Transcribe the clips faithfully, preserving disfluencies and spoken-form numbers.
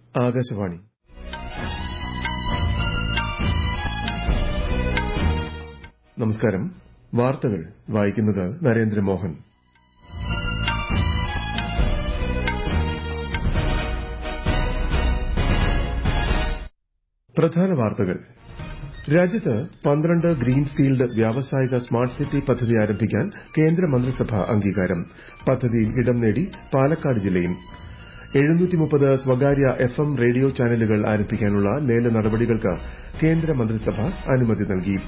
ആകാശവാണി. നമസ്കാരം. വാർത്തകൾ വായിക്കുന്നത് നരേന്ദ്രമോഹൻ. പ്രധാന വാർത്തകൾ. രാജ്യത്ത് പന്ത്രണ്ട് ഗ്രീൻഫീൽഡ് വ്യാവസായിക സ്മാർട്ട് സിറ്റി പദ്ധതി ആരംഭിക്കാൻ കേന്ദ്ര മന്ത്രിസഭ അംഗീകാരം. പദ്ധതിയിൽ ഇടം നേടി പാലക്കാട് ജില്ലയും. എഴുന്നൂറ്റി മുപ്പത് സ്വകാര്യ എഫ് എം റേഡിയോ ചാനലുകൾ ആരംഭിക്കാനുള്ള ലേല നടപടികൾക്ക് കേന്ദ്ര മന്ത്രിസഭ അനുമതി നൽകി.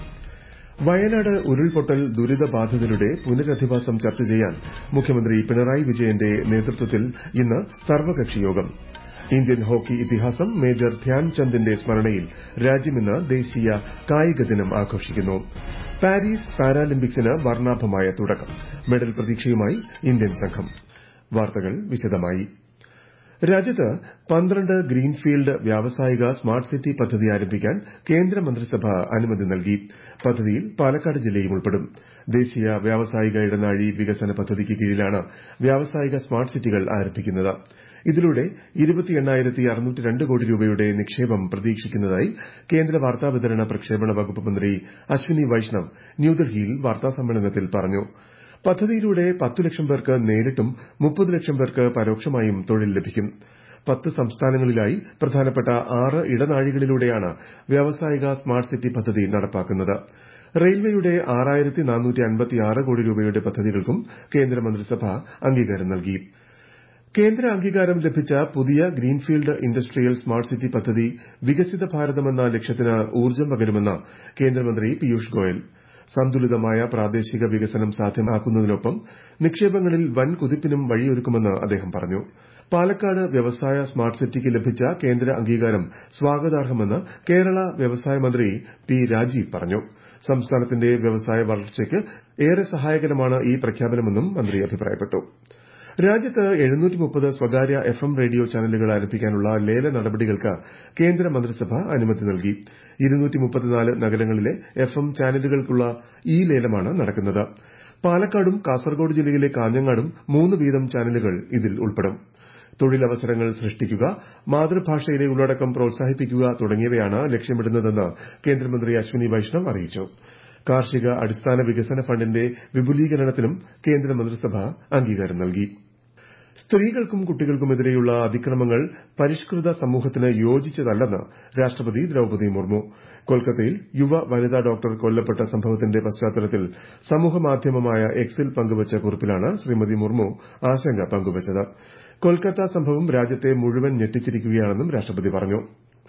വയനാട് ഉരുൾപൊട്ടൽ ദുരിതബാധിതരുടെ പുനരധിവാസം ചർച്ച ചെയ്യാൻ മുഖ്യമന്ത്രി പിണറായി വിജയന്റെ നേതൃത്വത്തിൽ ഇന്ന് സർവകക്ഷി യോഗം. ഇന്ത്യൻ ഹോക്കി ഇതിഹാസം മേജർ ധ്യാൻചന്ദിന്റെ സ്മരണയിൽ രാജ്യം ഇന്ന് ദേശീയ കായിക ദിനം ആഘോഷിക്കുന്നു. പാരീസ് പാരാലിമ്പിക്സിന് വർണ്ണാഭമായ തുടക്കം. മെഡൽ പ്രതീക്ഷയുമായി ഇന്ത്യൻ സംഘം. വാർത്തകൾ വിശദമായി. രാജ്യത്ത് പന്ത്രണ്ട് ഗ്രീൻഫീൽഡ് വ്യാവസായിക സ്മാർട്ട് സിറ്റി പദ്ധതി ആരംഭിക്കാൻ കേന്ദ്ര മന്ത്രിസഭ അനുമതി നൽകി. പദ്ധതിയിൽ പാലക്കാട് ജില്ലയും ഉൾപ്പെടും. ദേശീയ വ്യാവസായിക ഇടനാഴി വികസന പദ്ധതിക്ക് കീഴിലാണ് വ്യാവസായിക സ്മാർട്ട് സിറ്റികൾ ആരംഭിക്കുന്നത്. ഇതിലൂടെ ഇരുപത്തി എണ്ണായിരത്തി അറുന്നൂറ്റി രണ്ട് കോടി രൂപയുടെ നിക്ഷേപം പ്രതീക്ഷിക്കുന്നതായി കേന്ദ്ര വാർത്താവിതരണ പ്രക്ഷേപണ വകുപ്പ് മന്ത്രി അശ്വിനി വൈഷ്ണവ് ന്യൂഡൽഹിയിൽ വാർത്താസമ്മേളനത്തിൽ പറഞ്ഞു. പദ്ധതിയിലൂടെ പത്തു ലക്ഷം പേർക്ക് നേരിട്ടും മുപ്പത് ലക്ഷം പേർക്ക് പരോക്ഷമായും തൊഴിൽ ലഭിക്കും. പത്ത് സംസ്ഥാനങ്ങളിലായി പ്രധാനപ്പെട്ട ആറ് ഇടനാഴികളിലൂടെയാണ് വ്യാവസായിക സ്മാർട്ട് സിറ്റി പദ്ധതി നടപ്പാക്കുന്നത്. റെയിൽവേയുടെ ആറായിരത്തി നാനൂറ്റി അൻപത്തിയാറ് കോടി രൂപയുടെ പദ്ധതികൾക്കും കേന്ദ്രമന്ത്രിസഭ അംഗീകാരം നൽകി. കേന്ദ്ര അംഗീകാരം ലഭിച്ച പുതിയ ഗ്രീൻഫീൽഡ് ഇൻഡസ്ട്രിയൽ സ്മാർട്ട് സിറ്റി പദ്ധതി വികസിത ഭാരതമെന്ന ലക്ഷ്യത്തിന് ഊർജ്ജം പകരുമെന്ന് കേന്ദ്രമന്ത്രി പീയൂഷ് ഗോയൽ. സന്തുലിതമായ പ്രാദേശിക വികസനം സാധ്യമാക്കുന്നതിനൊപ്പം നിക്ഷേപങ്ങളിൽ വൻ കുതിപ്പിനും വഴിയൊരുക്കുമെന്ന് അദ്ദേഹം പറഞ്ഞു. പാലക്കാട് വ്യവസായ സ്മാർട്ട് സിറ്റിക്ക് ലഭിച്ച കേന്ദ്ര അംഗീകാരം സ്വാഗതാർഹമെന്ന് കേരള വ്യവസായ മന്ത്രി പി രാജീവ് പറഞ്ഞു. സംസ്ഥാനത്തിന്റെ വ്യവസായ വളർച്ചയ്ക്ക് ഏറെ സഹായകരമാണ് ഈ പ്രഖ്യാപനമെന്നും മന്ത്രി അഭിപ്രായപ്പെട്ടു. രാജ്യത്ത് എഴുന്നൂറ്റി മുപ്പത് സ്വകാര്യ എഫ് എം റേഡിയോ ചാനലുകൾ ആരംഭിക്കാനുള്ള ലേല നടപടികൾക്ക് കേന്ദ്ര മന്ത്രിസഭ അനുമതി നൽകി. ഇരുന്നൂറ്റി മുപ്പത്തിനാല് നഗരങ്ങളിലെ എഫ് എം ചാനലുകൾക്കുള്ള ഈ ലേലമാണ് നടക്കുന്നത്. പാലക്കാടും കാസർഗോഡ് ജില്ലയിലെ കാഞ്ഞങ്ങാടും മൂന്ന് വീതം ചാനലുകൾ ഇതിൽ ഉൾപ്പെടും. തൊഴിലവസരങ്ങൾ സൃഷ്ടിക്കുക, മാതൃഭാഷയിലെ ഉള്ളടക്കം പ്രോത്സാഹിപ്പിക്കുക തുടങ്ങിയവയാണ് ലക്ഷ്യമിടുന്നതെന്ന് കേന്ദ്രമന്ത്രി അശ്വിനി വൈഷ്ണവ് അറിയിച്ചു. കാർഷിക അടിസ്ഥാന വികസന ഫണ്ടിന്റെ വിപുലീകരണത്തിനും കേന്ദ്രമന്ത്രിസഭ അംഗീകാരം നൽകി. സ്ത്രീകൾക്കും കുട്ടികൾക്കുമെതിരെയുള്ള അതിക്രമങ്ങൾ പരിഷ്കൃത സമൂഹത്തിന് യോജിച്ചതല്ലെന്ന് രാഷ്ട്രപതി ദ്രൌപദി മുർമു. കൊൽക്കത്തയിൽ യുവ വനിതാ ഡോക്ടർ കൊല്ലപ്പെട്ട സംഭവത്തിന്റെ പശ്ചാത്തലത്തിൽ സമൂഹമാധ്യമമായ എക്സിൽ പങ്കുവച്ച കുറിപ്പിലാണ് ശ്രീമതി മുർമു ആശങ്ക പങ്കുവച്ചത്. കൊൽക്കത്ത സംഭവം രാജ്യത്തെ മുഴുവൻ ഞെട്ടിച്ചിരിക്കുകയാണെന്നും രാഷ്ട്രപതി പറഞ്ഞു.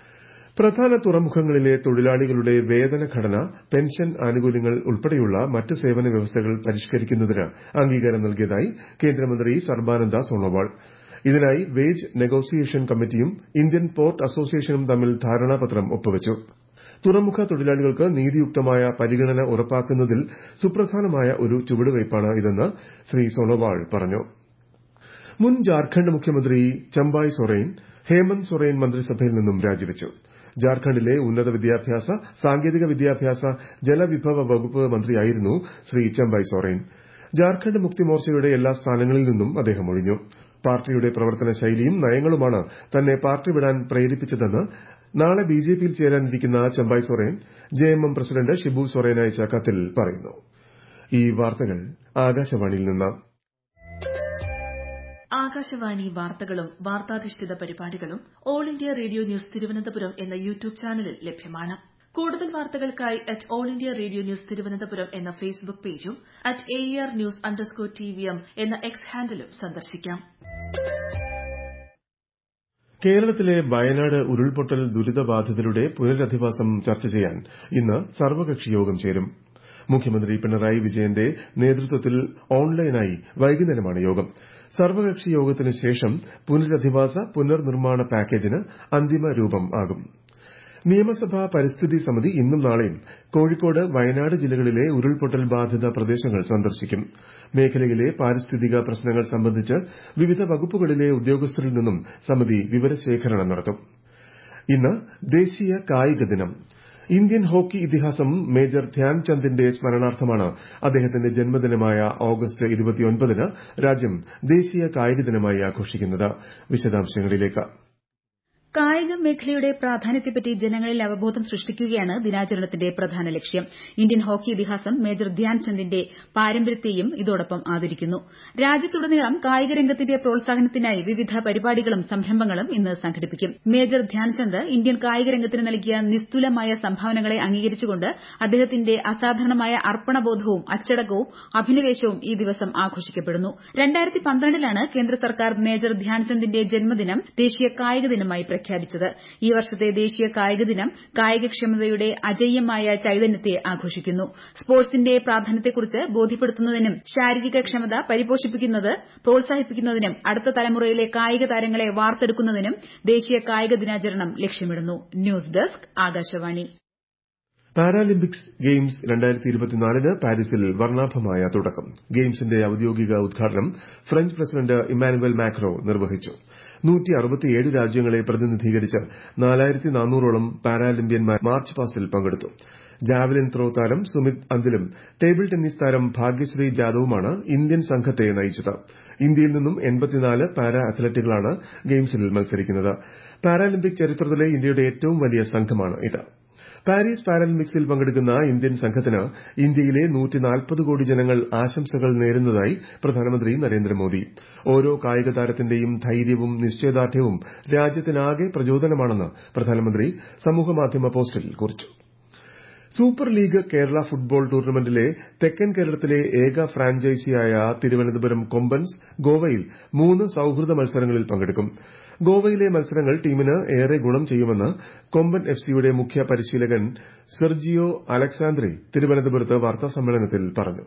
പ്രധാന തുറമുഖങ്ങളിലെ തൊഴിലാളികളുടെ വേതന ഘടന, പെൻഷൻ ആനുകൂല്യങ്ങൾ ഉൾപ്പെടെയുള്ള മറ്റ് സേവന വ്യവസ്ഥകൾ പരിഷ്കരിക്കുന്നതിന് അംഗീകാരം നൽകിയതായി കേന്ദ്രമന്ത്രി സർബാനന്ദ സോണോവാൾ. ഇതിനായി വേജ് നെഗോസിയേഷൻ കമ്മിറ്റിയും ഇന്ത്യൻ പോർട്ട് അസോസിയേഷനും തമ്മിൽ ധാരണാപത്രം ഒപ്പുവച്ചു. തുറമുഖ തൊഴിലാളികൾക്ക് നീതിയുക്തമായ പരിഗണന ഉറപ്പാക്കുന്നതിൽ സുപ്രധാനമായ ഒരു ചുവടുവയ്പ്പാണ് ഇതെന്ന് ശ്രീ സോണോവാൾ പറഞ്ഞു. മുൻ ജാർഖണ്ഡ് മുഖ്യമന്ത്രി ചമ്പായ് സൊറൈൻ ഹേമന്ത് സൊറൈൻ മന്ത്രിസഭയിൽ നിന്നും രാജിവച്ചു. ജാർഖണ്ഡിലെ ഉന്നത വിദ്യാഭ്യാസ, സാങ്കേതിക വിദ്യാഭ്യാസ, ജലവിഭവ വകുപ്പ് മന്ത്രിയായിരുന്നു ശ്രീ ചമ്പായ് സൊറൈൻ. ജാർഖണ്ഡ് മുക്തി മോർച്ചയുടെ എല്ലാ സ്ഥാനങ്ങളിൽ നിന്നും അദ്ദേഹം ഒഴിഞ്ഞു. പാർട്ടിയുടെ പ്രവർത്തന ശൈലിയും നയങ്ങളുമാണ് തന്നെ പാർട്ടി വിടാൻ പ്രേരിപ്പിച്ചതെന്ന് നാളെ ബിജെപിയിൽ ചേരാനിരിക്കുന്ന ചമ്പായ് സൊറൈൻ ജെഎംഎം പ്രസിഡന്റ് ഷിബു സൊറൈൻ അയച്ച കത്തിൽ പറയുന്നു. ഈ വാർത്തകൾ ആകാശവാണിയിൽ നിന്ന്. ആകാശവാണി വാർത്തകളും വാർത്താധിഷ്ഠിത പരിപാടികളും all India radio news Thiruvananthapuram എന്ന യൂട്യൂബ് ചാനലിൽ ലഭ്യമാണ്. കൂടുതൽ വാർത്തകൾക്കായി at all India radio news Thiruvananthapuram എന്ന ഫേസ്ബുക്ക് പേജും at A R news underscore T V M എന്ന എക്സ് ഹാൻഡിലും സന്ദർശിക്കാം. കേരളത്തിലെ വയനാട് ഉരുൾപൊട്ടൽ ദുരിതബാധിതരുടെ പുനരധിവാസം ചർച്ച ചെയ്യാൻ ഇന്ന് സർവകക്ഷി യോഗം ചേരും. മുഖ്യമന്ത്രി പിണറായി വിജയന്റെ നേതൃത്വത്തിൽ ഓൺലൈനായി വൈകുന്നേരമാണ് യോഗം. സർവകക്ഷി യോഗത്തിനു ശേഷം പുനരധിവാസ പുനർനിർമ്മാണ പാക്കേജിന് അന്തിമ രൂപം ആകും. നിയമസഭാ പരിസ്ഥിതി സമിതി ഇന്നും നാളെയും കോഴിക്കോട്, വയനാട് ജില്ലകളിലെ ഉരുൾപൊട്ടൽ ബാധിത പ്രദേശങ്ങൾ സന്ദർശിക്കും. മേഖലയിലെ പാരിസ്ഥിതിക പ്രശ്നങ്ങൾ സംബന്ധിച്ച് വിവിധ വകുപ്പുകളിലെ ഉദ്യോഗസ്ഥരിൽ നിന്നും സമിതി വിവരശേഖരണം നടത്തും. ഇന്ന് ദേശീയ കായിക ദിനം. ഇന്ത്യൻ ഹോക്കി ഇതിഹാസം മേജർ ധ്യാൻചന്ദിന്റെ സ്മരണാർത്ഥമാണ് അദ്ദേഹത്തിന്റെ ജന്മദിനമായ ഓഗസ്റ്റ് ഇരുപത്തിയൊൻപതിന് രാജ്യം ദേശീയ കായിക ദിനമായി ആഘോഷിക്കുന്നത്. വിശദാംശങ്ങളിലേക്ക്. കായിക മേഖലയുടെ പ്രാധാന്യത്തെപ്പറ്റി ജനങ്ങളിൽ അവബോധം സൃഷ്ടിക്കുകയാണ് ദിനാചരണത്തിന്റെ പ്രധാന ലക്ഷ്യം. ഇന്ത്യൻ ഹോക്കി ഇതിഹാസം മേജർ ധ്യാൻചന്ദിന്റെ പാരമ്പര്യത്തെയും ഇതോടൊപ്പം ആദരിക്കുന്നു. രാജ്യത്തുടനീളം കായിക രംഗത്തിന്റെ പ്രോത്സാഹനത്തിനായി വിവിധ പരിപാടികളും സംരംഭങ്ങളും ഇന്ന് സംഘടിപ്പിക്കും. മേജർ ധ്യാൻചന്ദ് ഇന്ത്യൻ കായിക രംഗത്തിന് നൽകിയ നിസ്തുലമായ സംഭാവനകളെ അംഗീകരിച്ചുകൊണ്ട് അദ്ദേഹത്തിന്റെ അസാധാരണമായ അർപ്പണബോധവും അച്ചടക്കവും അഭിനിവേശവും ഈ ദിവസം ആഘോഷിക്കപ്പെടുന്നു. രണ്ടായിരത്തി പന്ത്രണ്ടിലാണ് കേന്ദ്ര സർക്കാർ മേജർ ധ്യാൻചന്ദിന്റെ ജന്മദിനം ദേശീയ കായിക ദിനമായി പ്രഖ്യാപിച്ചത്. ഈ വർഷത്തെ ദേശീയ കായിക ദിനം കായികക്ഷമതയുടെ അജയ്യമായ ചൈതന്യത്തെ ആഘോഷിക്കുന്നു. സ്പോർട്സിന്റെ പ്രാധാന്യത്തെക്കുറിച്ച് ബോധ്യപ്പെടുത്തുന്നതിനും ശാരീരിക ക്ഷമത പരിപോഷിപ്പിക്കുന്നത് പ്രോത്സാഹിപ്പിക്കുന്നതിനും അടുത്ത തലമുറയിലെ കായിക താരങ്ങളെ വാർത്തെടുക്കുന്നതിനും ദേശീയ കായിക ദിനാചരണം ലക്ഷ്യമിടുന്നു. News desk Akashvani. Paralympics games രണ്ടായിരത്തി ഇരുപത്തിനാലിന് പാരീസിൽ വർണ്ണാഭമായ തുടക്കം. ഗെയിംസിന്റെ ഔദ്യോഗിക ഉദ്ഘാടനം ഫ്രഞ്ച് പ്രസിഡന്റ് ഇമ്മാനുവൽ മാക്രോ നിർവഹിച്ചു. നൂറ്റി അറുപത്തിയേഴ് രാജ്യങ്ങളെ പ്രതിനിധീകരിച്ച് നാലായിരത്തി നാനൂറോളം പാരാലിമ്പ്യന്മാർ മാർച്ച് പാസ്റ്റിൽ പങ്കെടുത്തു. ജാവലിൻ ത്രോ താരം സുമിത് അന്തിലും ടേബിൾ ടെന്നീസ് താരം ഭാഗ്യശ്രീ ജാദവുമാണ് ഇന്ത്യൻ സംഘത്തെ നയിച്ചത്. ഇന്ത്യയിൽ നിന്നും എൺപത്തിനാല് പാരാ അത്ലറ്റുകളാണ് ഗെയിംസിൽ മത്സരിക്കുന്നത്. പാരാലിമ്പിക് ചരിത്രത്തിലെ ഇന്ത്യയുടെ ഏറ്റവും വലിയ സംഘമാണ് ഇത്. പാരീസ് പാരാലിമ്പിക്സിൽ പങ്കെടുക്കുന്ന ഇന്ത്യൻ സംഘത്തിന് ഇന്ത്യയിലെ നൂറ്റി നാൽപ്പത് കോടി ജനങ്ങൾ ആശംസകൾ നേരുന്നതായി പ്രധാനമന്ത്രി നരേന്ദ്രമോദി. ഓരോ കായിക താരത്തിന്റെയും ധൈര്യവും നിശ്ചയദാർഢ്യവും രാജ്യത്തിനാകെ പ്രചോദനമാണെന്ന് പ്രധാനമന്ത്രി സമൂഹമാധ്യമ പോസ്റ്റിൽ കുറിച്ചു. സൂപ്പർ ലീഗ് കേരള ഫുട്ബോൾ ടൂർണമെന്റിലെ തെക്കൻ കേരളത്തിലെ ഏക ഫ്രാഞ്ചൈസിയായ തിരുവനന്തപുരം കൊമ്പൻസ് ഗോവയിൽ മൂന്ന് സൌഹൃദ മത്സരങ്ങളിൽ പങ്കെടുക്കും. ഗോവയിലെ മത്സരങ്ങൾ ടീമിന് ഏറെ ഗുണം ചെയ്യുമെന്ന് കൊമ്പൻ എഫ് സിയുടെ മുഖ്യ പരിശീലകൻ സെർജിയോ അലക്സാന്ദ്രി തിരുവനന്തപുരത്ത് വാർത്താസമ്മേളനത്തിൽ പറഞ്ഞു.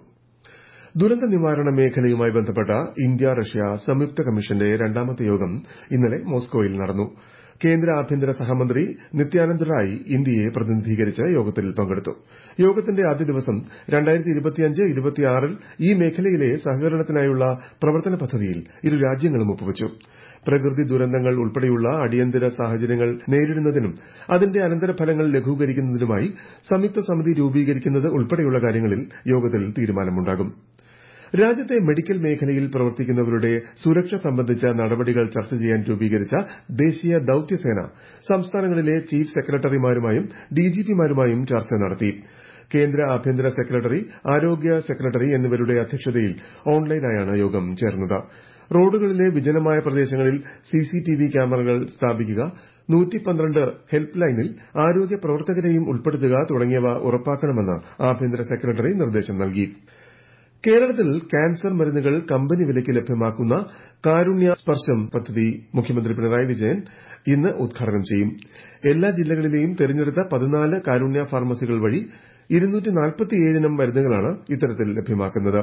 ദുരന്ത നിവാരണ മേഖലയുമായി ബന്ധപ്പെട്ട ഇന്ത്യ റഷ്യ സംയുക്ത കമ്മീഷന്റെ രണ്ടാമത്തെ യോഗം ഇന്നലെ മോസ്കോയിൽ നടന്നു. കേന്ദ്ര ആഭ്യന്തര സഹമന്ത്രി നിത്യാനന്ദ് റായ് ഇന്ത്യയെ പ്രതിനിധീകരിച്ച് യോഗത്തിൽ പങ്കെടുത്തു. യോഗത്തിന്റെ ആദ്യ ദിവസം രണ്ടായിരത്തി ഇരുപത്തിയഞ്ച് ഇരുപത്തിയാറിൽ ഈ മേഖലയിലെ സഹകരണത്തിനായുള്ള പ്രവർത്തന പദ്ധതിയിൽ ഇരു രാജ്യങ്ങളും ഒപ്പുവച്ചു. പ്രകൃതി ദുരന്തങ്ങൾ ഉൾപ്പെടെയുള്ള അടിയന്തര സാഹചര്യങ്ങൾ നേരിടുന്നതിനും അതിന്റെ അനന്തരഫലങ്ങൾ ലഘൂകരിക്കുന്നതിനുമായി സംയുക്ത സമിതി രൂപീകരിക്കുന്നത് ഉൾപ്പെടെയുള്ള കാര്യങ്ങളിൽ യോഗത്തിൽ തീരുമാനമുണ്ടാകും. രാജ്യത്തെ മെഡിക്കൽ മേഖലയിൽ പ്രവർത്തിക്കുന്നവരുടെ സുരക്ഷ സംബന്ധിച്ച നടപടികൾ ചർച്ച ചെയ്യാൻ രൂപീകരിച്ച ദേശീയ ദൌത്യസേന സംസ്ഥാനങ്ങളിലെ ചീഫ് സെക്രട്ടറിമാരുമായും ഡിജിപിമാരുമായും ചർച്ച നടത്തി. കേന്ദ്ര ആഭ്യന്തര സെക്രട്ടറി, ആരോഗ്യ സെക്രട്ടറി എന്നിവരുടെ അധ്യക്ഷതയിൽ ഓൺലൈനായാണ് യോഗം ചേർന്നത്. റോഡുകളിലെ വിജനമായ പ്രദേശങ്ങളിൽ സിസിടിവി ക്യാമറകൾ സ്ഥാപിക്കുക, നൂറ്റി പന്ത്രണ്ട് ഹെൽപ്പ് ലൈനിൽ ആരോഗ്യ പ്രവർത്തകരെയും ഉൾപ്പെടുത്തുക തുടങ്ങിയവ ഉറപ്പാക്കണമെന്ന് ആഭ്യന്തര സെക്രട്ടറി നിർദ്ദേശം നൽകി. കേരളത്തിൽ ക്യാൻസർ മരുന്നുകൾ കമ്പനി വിലയ്ക്ക് ലഭ്യമാക്കുന്ന കാരുണ്യ സ്പർശം പദ്ധതി മുഖ്യമന്ത്രി പിണറായി വിജയൻ ഇന്ന് ഉദ്ഘാടനം ചെയ്യും. എല്ലാ ജില്ലകളിലെയും തെരഞ്ഞെടുത്ത പതിനാല് കാരുണ്യ ഫാർമസികൾ വഴി ഇരുന്നൂറ്റി നാൽപ്പത്തിയേഴിനം മരുന്നുകളാണ് ഇത്തരത്തിൽ ലഭ്യമാക്കുന്നത്.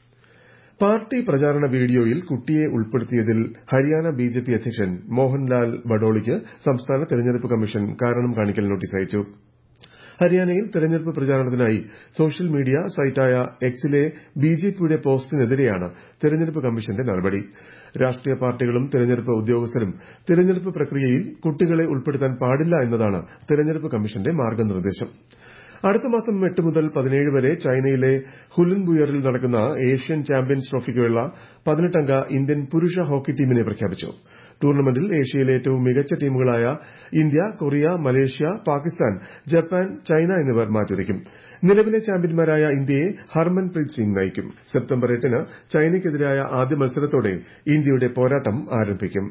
പാർട്ടി പ്രചാരണ വീഡിയോയിൽ കുട്ടിയെ ഉൾപ്പെടുത്തിയതിൽ ഹരിയാന ബിജെപി അധ്യക്ഷൻ മോഹൻലാൽ ബഡോളിക്ക് സംസ്ഥാന തെരഞ്ഞെടുപ്പ് കമ്മീഷൻ കാരണം കാണിക്കൽ നോട്ടീസ് അയച്ചു. ഹരിയാനയിൽ തെരഞ്ഞെടുപ്പ് പ്രചാരണത്തിനായി സോഷ്യൽ മീഡിയ സൈറ്റായ എക്സിലെ ബിജെപിയുടെ പോസ്റ്റിനെതിരെയാണ് തെരഞ്ഞെടുപ്പ് കമ്മീഷന്റെ നടപടി. രാഷ്ട്രീയ പാർട്ടികളും തെരഞ്ഞെടുപ്പ് ഉദ്യോഗസ്ഥരും തെരഞ്ഞെടുപ്പ് പ്രക്രിയയിൽ കുട്ടികളെ ഉൾപ്പെടുത്താൻ പാടില്ല എന്നതാണ് തെരഞ്ഞെടുപ്പ് കമ്മീഷന്റെ മാർഗ്ഗനിർദ്ദേശം. അടുത്ത മാസം എട്ട് മുതൽ പതിനേഴ് വരെ ചൈനയിലെ ഹുലുൻബുയറിൽ നടക്കുന്ന ഏഷ്യൻ ചാമ്പ്യൻസ് ട്രോഫിക്കുള്ള പതിനെട്ടംഗ ഇന്ത്യൻ പുരുഷ ഹോക്കി ടീമിനെ പ്രഖ്യാപിച്ചു. ടൂർണമെന്റിൽ ഏഷ്യയിലെ ഏറ്റവും മികച്ച ടീമുകളായ India, Korea, Malaysia, Pakistan, Japan, China എന്നിവർ മാറ്റുരയ്ക്കും. നിലവിലെ ചാമ്പ്യന്മാരായ ഇന്ത്യയെ ഹർമൻപ്രീത് സിംഗ് നയിക്കും. സെപ്റ്റംബർ എട്ടിന് ചൈനയ്ക്കെതിരായ ആദ്യ മത്സരത്തോടെ ഇന്ത്യയുടെ പോരാട്ടം ആരംഭിക്കും.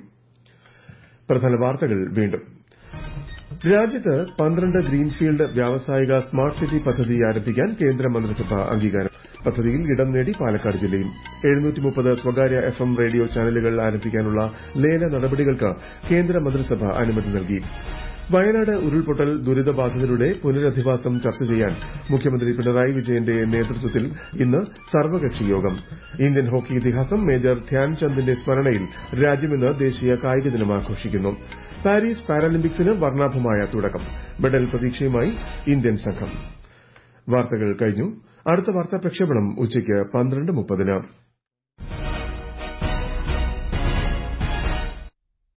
പ്രധാന വാർത്തകൾ വീണ്ടും. രാജ്യത്ത് പന്ത്രണ്ട് ഗ്രീൻഫീൽഡ് വ്യാവസായിക സ്മാർട്ട് സിറ്റി പദ്ധതി ആരംഭിക്കാൻ കേന്ദ്ര മന്ത്രിസഭ അംഗീകാരം. പദ്ധതിയിൽ ഇടം നേടി പാലക്കാട് ജില്ലയും. എഴുന്നൂറ്റി മുപ്പത് സ്വകാര്യ എഫ് എം റേഡിയോ ചാനലുകൾ ആരംഭിക്കാനുള്ള ലേല നടപടികൾക്ക് കേന്ദ്ര മന്ത്രിസഭ അനുമതി നൽകി. വയനാട് ഉരുൾപൊട്ടൽ ദുരിതബാധിതരുടെ പുനരധിവാസം ചർച്ച ചെയ്യാൻ മുഖ്യമന്ത്രി പിണറായി വിജയന്റെ നേതൃത്വത്തിൽ ഇന്ന് സർവകക്ഷി യോഗം. ഇന്ത്യൻ ഹോക്കി ഇതിഹാസം മേജർ ധ്യാൻചന്ദിന്റെ സ്മരണയിൽ രാജ്യമിന്ന് ദേശീയ കായിക ദിനം ആഘോഷിക്കുന്നു. പാരീസ് പാരാലിമ്പിക്സിന് വർണ്ണാഭമായ തുടക്കം. മെഡൽ പ്രതീക്ഷയുമായി ഇന്ത്യൻ സംഘം. വാർത്തകൾ കഴിഞ്ഞു. അടുത്ത വാർത്താ പ്രക്ഷേപണം ഉച്ചയ്ക്ക് പന്ത്രണ്ട് മുപ്പതിന്.